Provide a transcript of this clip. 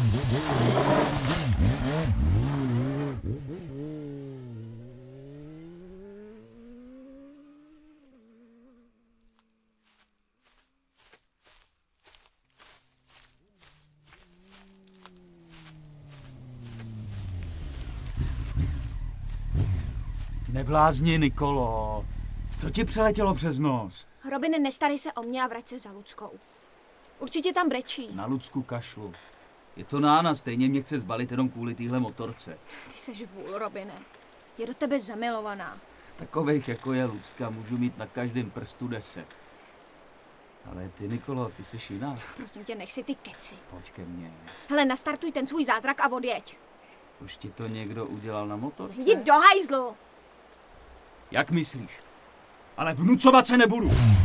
Neblázni, Nikolo. Co ti přeletělo přes nos? Robine, nestarej se o mě a vrať se za Luckou. Určitě tam brečí. Na Lucku kašlu. Je to Nána, stejně mě chce zbalit jenom kvůli téhle motorce. Ty seš vůl, Robine. Je do tebe zamilovaná. Takovejch jako je Lucka můžu mít na každém prstu 10. Ale ty, Nikolo, ty seš jiná. Prosím tě, nech si ty keci. Pojď ke mně. Hele, nastartuj ten svůj zázrak a odjeď. Už ti to někdo udělal na motorce? Jdi do hajzlu! Jak myslíš? Ale vnucovat se nebudu.